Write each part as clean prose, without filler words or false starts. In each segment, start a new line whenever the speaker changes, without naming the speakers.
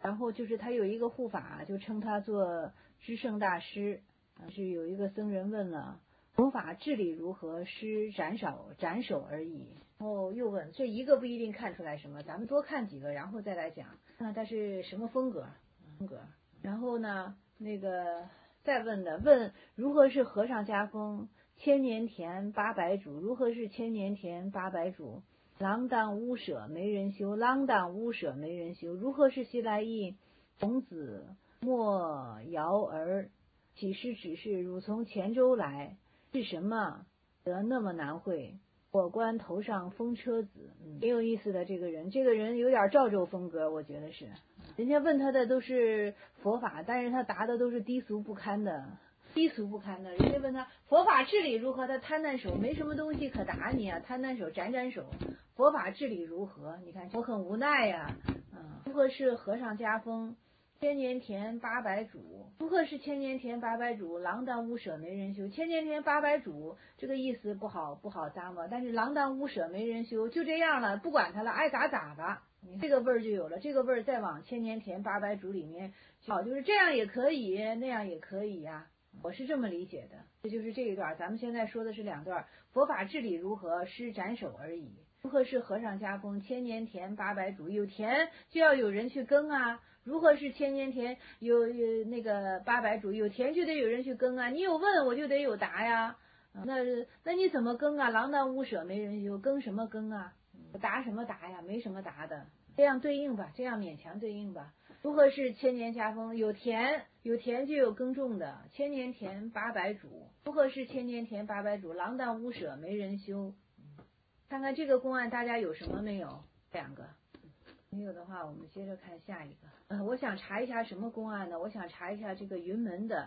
然后就是他有一个护法，就称他做知圣大师。是有一个僧人问了，佛法治理如何？施斩首而已。然后又问，这一个不一定看出来什么，咱们多看几个，然后再来讲，看他是什么风格。然后呢，那个再问如何是和尚家风？千年田800主，如何是千年田800主？锒铛屋舍没人修，锒铛屋舍没人修，如何是西来意？童子莫摇儿，岂是只是汝从黔州来？是什么得那么难会？我观头上风车子，挺有意思的这个人有点赵州风格，我觉得是。人家问他的都是佛法，但是他答的都是低俗不堪的。人家问他佛法治理如何，他摊摊手，没什么东西可答你啊，摊摊手展手。佛法治理如何？你看我很无奈呀。如何是和尚家风？千年田800主，如何是千年田800主？锒铛屋舍没人修。千年田800主这个意思不好咂摸，但是锒铛屋舍没人修，就这样了，不管他了，爱咋吧。这个味儿就有了，这个味儿再往千年田800主里面，就是这样也可以，那样也可以呀。我是这么理解的。这就是这一段，咱们现在说的是2段。佛法治理如何？施斩首而已。如何是和尚家风？千年田800主，有田就要有人去耕啊。如何是千年田有那个800主，有田就得有人去耕啊。你有问我就得有答呀。那你怎么耕啊？锒铛屋舍没人修，耕什么耕啊？答什么答呀？没什么答的。这样对应吧，这样勉强对应吧。如何是千年家风？有田就有耕种的。千年田800主，如何是千年田800主？锒铛屋舍没人修。看看这个公案大家有什么没有？2个。没有的话，我们接着看下一个。我想查一下什么公案呢？我想查一下这个云门的。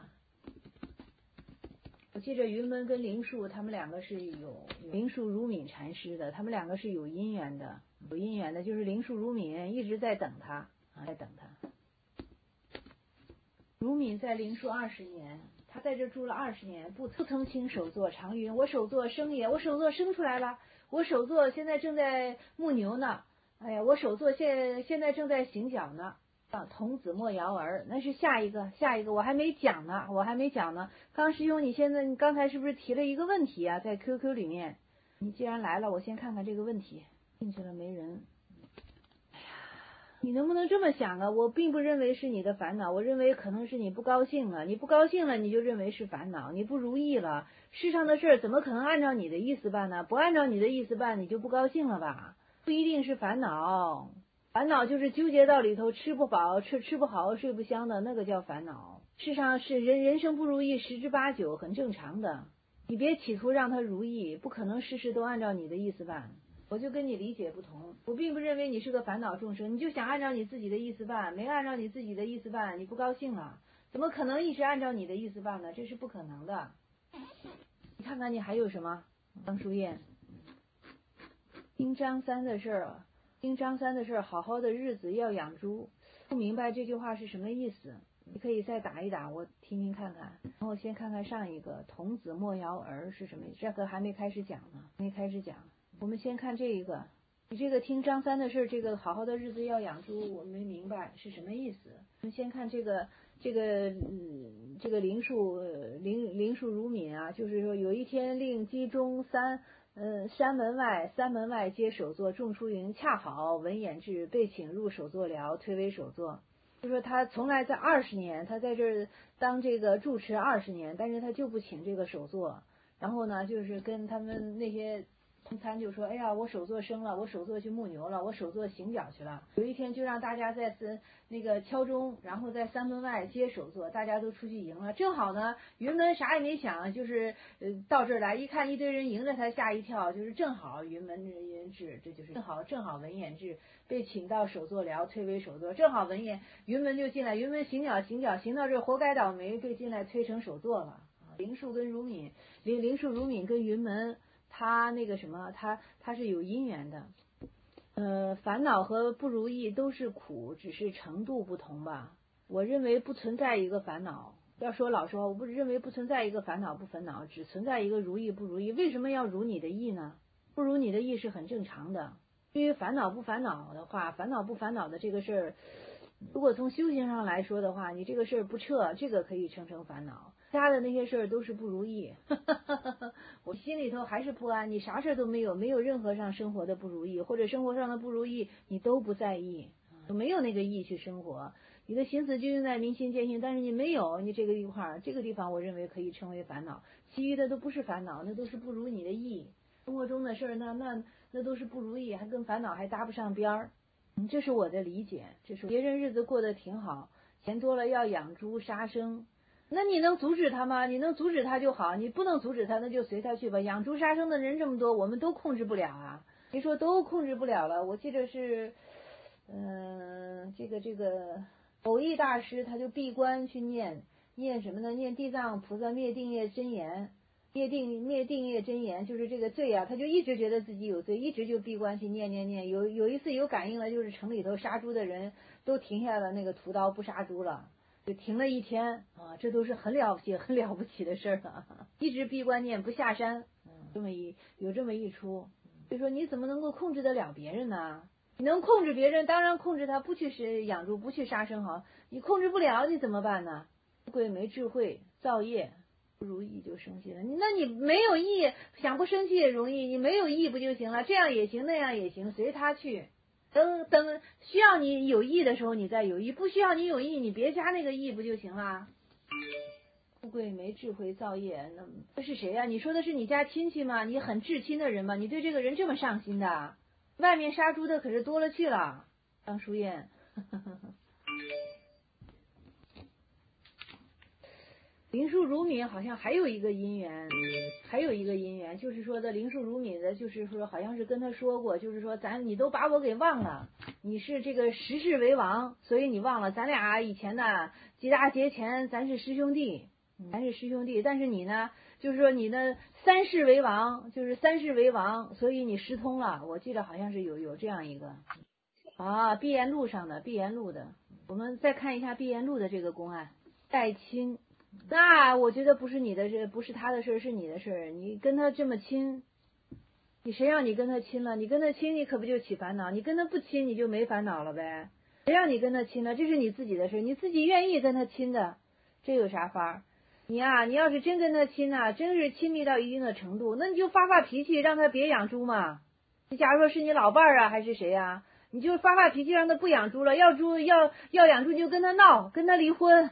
我记着云门跟灵树他们2个是有灵树如敏禅师的，他们2个是有姻缘的，就是灵树如敏一直在等他，如敏在灵树20年，他在这住了20年，不曾亲手作，常云我手作生也，我手作生出来了，我手作现在正在牧牛呢，哎呀，我手作现在正在行脚呢。童子莫摇儿，那是下一个，我还没讲呢。刚师兄，你刚才是不是提了一个问题啊？在 QQ 里面，你既然来了，我先看看这个问题。进去了没人？哎呀，你能不能这么想啊？我并不认为是你的烦恼，我认为可能是你不高兴了。你不高兴了，你就认为是烦恼，你不如意了。世上的事儿怎么可能按照你的意思办呢？不按照你的意思办，你就不高兴了吧？不一定是烦恼。烦恼就是纠结到里头，吃不饱吃不好睡不香的那个叫烦恼。世上是人生不如意10之8九，很正常的。你别企图让它如意，不可能事事都按照你的意思办。我就跟你理解不同，我并不认为你是个烦恼众生，你就想按照你自己的意思办，没按照你自己的意思办，你不高兴了，怎么可能一直按照你的意思办呢？这是不可能的。你看看你还有什么？张淑燕，听张三的事儿。听张三的事，好好的日子要养猪。不明白这句话是什么意思？你可以再打一打，我听听看看。然后先看看上一个童子莫摇儿是什么意思？这个还没开始讲呢，我们先看这一个。你这个听张三的事，这个好好的日子要养猪，我没明白是什么意思。我们先看这个灵树如敏啊，就是说有一天令鸡中山门外皆首座，众出云恰好文衍志被请入首座寮，推为首座。就说他从来在20年，他在这儿当这个住持20年，但是他就不请这个首座。然后呢，就是跟他们那些同参就说，哎呀，我首座生了，我首座去牧牛了，我首座行脚去了。有一天就让大家在那个敲钟，然后在山门外接首座，大家都出去迎了。正好呢，云门啥也没想，就是到这儿来一看，一堆人迎着他，吓一跳，就是正好云门志，这就是正好文衍志被请到首座寮，推为首座，正好云门就进来，云门行脚行到这活该倒霉，被进来推成首座了。灵树如敏跟云门。他那个什么，他是有因缘的，烦恼和不如意都是苦，只是程度不同吧。我认为不存在一个烦恼，要说老实话，我不认为不存在一个烦恼不烦恼，只存在一个如意不如意。为什么要如你的意呢？不如你的意是很正常的，因为烦恼不烦恼的话，烦恼不烦恼的这个事儿， 如果从修行上来说的话，你这个事儿不撤，这个可以称成烦恼，其他的那些事儿都是不如意。我心里头还是不安，你啥事儿都没有，没有任何上生活的不如意，或者生活上的不如意你都不在意，没有那个意去生活，你的心思就用在明心见性，但是你没有，你这个一块儿，这个地方我认为可以称为烦恼，其余的都不是烦恼，那都是不如你的意。生活中的事儿，那都是不如意，还跟烦恼还搭不上边儿。这是我的理解，这是别人日子过得挺好，钱多了要养猪杀生，那你能阻止他吗？你能阻止他就好，你不能阻止他，那就随他去吧。养猪杀生的人这么多，我们都控制不了啊。你说都控制不了了，我记得是，这个偶益大师他就闭关去念什么呢？念地藏菩萨灭定业真言。灭定业真言就是这个罪啊，他就一直觉得自己有罪，一直就闭关去念。有一次有感应了，就是城里头杀猪的人都停下了那个屠刀不杀猪了，就停了一天啊，这都是很了不起的事儿啊。一直闭关念不下山，有这么一出。所以说你怎么能够控制得了别人呢？你能控制别人，当然控制他不去养猪不去杀生好，你控制不了你怎么办呢？贵没智慧造业。不如意就生气了，那你没有意，想不生气也容易，你没有意不就行了？这样也行，那样也行，随他去。等需要你有意的时候，你再有意；不需要你有意，你别加那个意不就行了？富贵没智慧造业，那这是谁呀？你说的是你家亲戚吗？你很至亲的人吗？你对这个人这么上心的？外面杀猪的可是多了去了。张淑燕。灵树如敏好像还有一个因缘，就是说的灵树如敏的，就是说好像是跟他说过，就是说你都把我给忘了，你是这个十世为王，所以你忘了咱俩以前呢几大节前咱是师兄弟，但是你呢就是说你呢三世为王，所以你失通了。我记得好像是有这样一个碧岩路的，我们再看一下碧岩路的这个公案，代亲。那我觉得不是你的事，不是他的事，是你的事。你跟他这么亲，你谁让你跟他亲了？你跟他亲，你可不就起烦恼？你跟他不亲，你就没烦恼了呗。谁让你跟他亲了？这是你自己的事，你自己愿意跟他亲的，这有啥法？你要是真跟他亲啊，真是亲密到一定的程度，那你就发脾气，让他别养猪嘛。你假如说是你老伴儿啊，还是谁啊？你就发脾气，让他不养猪了，要养猪就跟他闹，跟他离婚。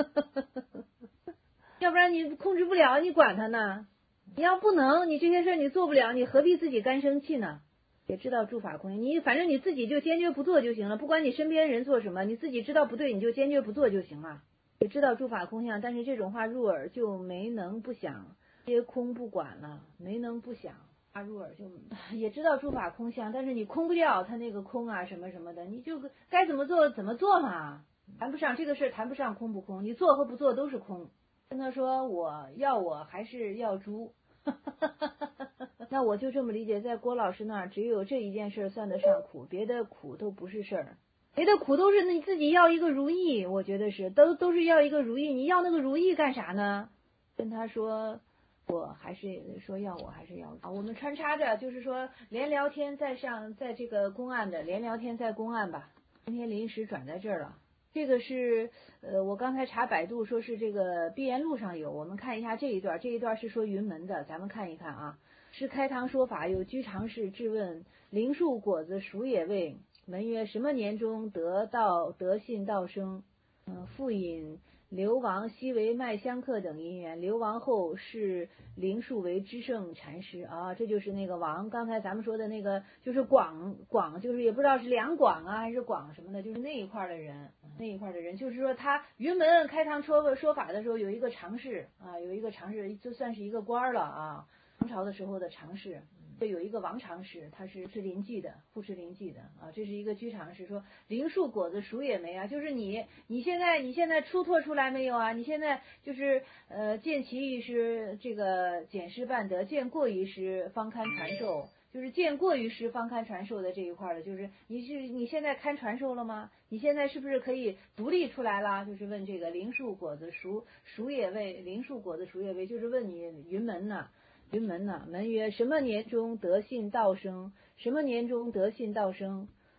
要不然你控制不了，你管他呢？你要不能，你这些事你做不了，你何必自己干生气呢？也知道诸法空相，你反正你自己就坚决不做就行了，不管你身边人做什么，你自己知道不对，你就坚决不做就行了。也知道诸法空相，但是这种话入耳就没能不想，皆空不管了，没能不想。入耳就也知道诸法空相，但是你空不掉他那个空啊什么什么的，你就该怎么做怎么做嘛，谈不上这个事，谈不上空不空，你做和不做都是空。跟他说我还是要猪。那我就这么理解，在郭老师那儿只有这一件事算得上苦，别的苦都不是事儿，别的苦都是你自己要一个如意。我觉得是都是要一个如意，你要那个如意干啥呢？跟他说我还是说要我还是要我们穿插着就是说连聊天在这个公案的连聊天在公案吧，今天临时转在这儿了。这个是我刚才查百度说是这个碧岩路上有，我们看一下这一段是说云门的，咱们看一看啊。是开堂说法，有居常侍质问灵树果子孰也未？门曰什么年中得信道生？复引流亡昔为麦香客等因缘，流亡后是灵树为知圣禅师啊，这就是那个王，刚才咱们说的那个就是广，就是也不知道是两广啊还是广什么的，就是那一块的人，就是说他云门开堂说法的时候有一个常侍啊，就算是一个官了啊，唐朝的时候的常侍。这有一个王常侍，他是护持临济的啊，这是一个居常侍，说灵树果子孰也没啊？就是你现在出脱出来没有啊？你现在就是见其一师这个简师办得，见过于师方堪传授，就是见过于师方堪传授的这一块的，就是你现在堪传授了吗？你现在是不是可以独立出来了？就是问这个灵树果子孰也未？灵树果子孰也未？就是问你云门呢？云门呢？门曰什么年中得信道生？什么年中得信道生？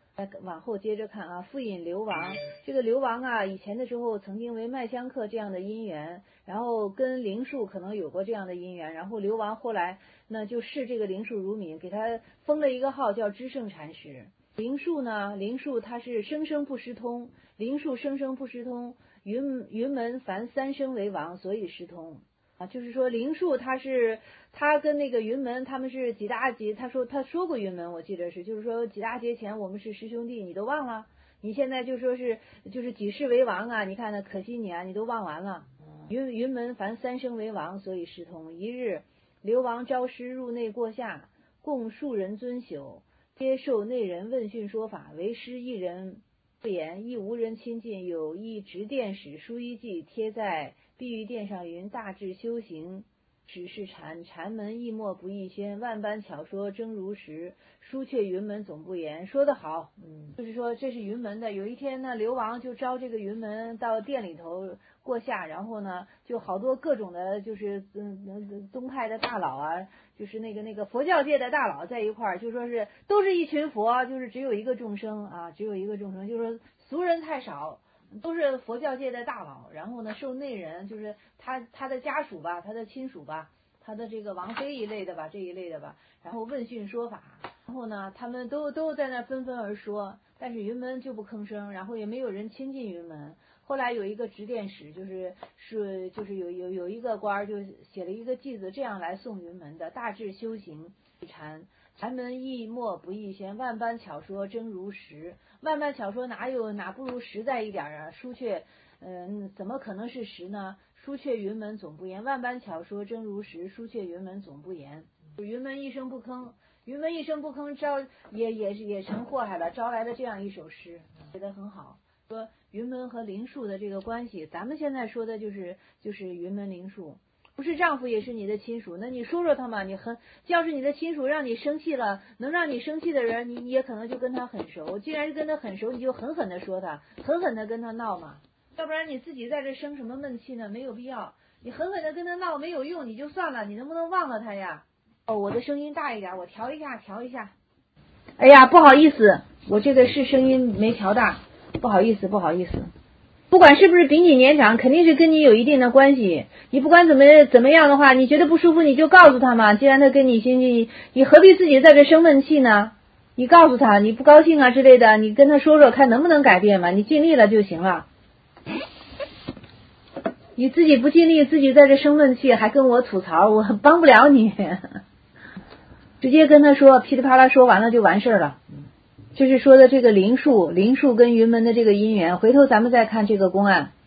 往后接着看啊，复引流王，这个流王啊，以前的时候曾经为麦香客这样的姻缘，然后跟灵树可能有过这样的姻缘，然后流王后来那就视这个灵树如敏，给他封了一个号叫知圣禅师。灵树呢，灵树它是生生不失通，灵树生生不失通，云门凡三生为王，所以失通。啊，就是说灵树他跟那个云门他们是几大劫，他说过云门，我记得是，就是说几大劫前我们是师兄弟，你都忘了？你现在就说是就是几世为王啊？你看那可惜你啊，你都忘完了。云门凡三生为王，所以师通。一日，流王招师入内过下，共数人遵守，接受内人问讯说法，为师一人不言，亦无人亲近。有一执殿使书一记，贴在碧玉殿上云：大智修行只是禅门亦莫不易宣，万般巧说真如实，书却云门总不言。说得好，就是说这是云门的。有一天呢，流王就招这个云门到店里头过下，然后呢就好多各种的就是宗派的大佬啊，就是那个佛教界的大佬在一块儿，就说是都是一群佛，就是只有一个众生啊，只有一个众生，就是说俗人太少，都是佛教界的大佬，然后呢受内人，就是他的家属吧，他的亲属吧，他的这个王妃一类的吧，这一类的吧，然后问讯说法，然后呢他们都在那纷纷而说，但是云门就不吭声，然后也没有人亲近云门。后来有一个执殿使，就是有一个官就写了一个偈子，这样来送云门的：大智修行禅门亦莫不易宣，万般巧说真如实。万般巧说哪不如实在一点啊？书却怎么可能是实呢？书却云门总不言，万般巧说真如实，书却云门总不言。云门一声不吭，也成祸害了，招来了这样一首诗，写得很好。说云门和灵树的这个关系，咱们现在说的就是云门灵树，不是丈夫也是你的亲属，那你说说他嘛，要是你的亲属让你生气了，能让你生气的人，你也可能就跟他很熟，既然是跟他很熟，你就狠狠的说他，狠狠的跟他闹嘛，要不然你自己在这生什么闷气呢？没有必要，你狠狠的跟他闹没有用，你就算了，你能不能忘了他呀？我的声音大一点，我调一下。哎呀，不好意思，我这个是声音没调大。不好意思，不管是不是比你年长，肯定是跟你有一定的关系。你不管怎么样的话，你觉得不舒服，你就告诉他嘛。既然他跟你心气，你何必自己在这生闷气呢？你告诉他你不高兴啊之类的，你跟他说说看能不能改变嘛。你尽力了就行了。你自己不尽力，自己在这生闷气，还跟我吐槽，我帮不了你。直接跟他说，噼里啪啦说完了就完事了。这是说的这个灵树跟云门的这个姻缘，回头咱们再看这个公案。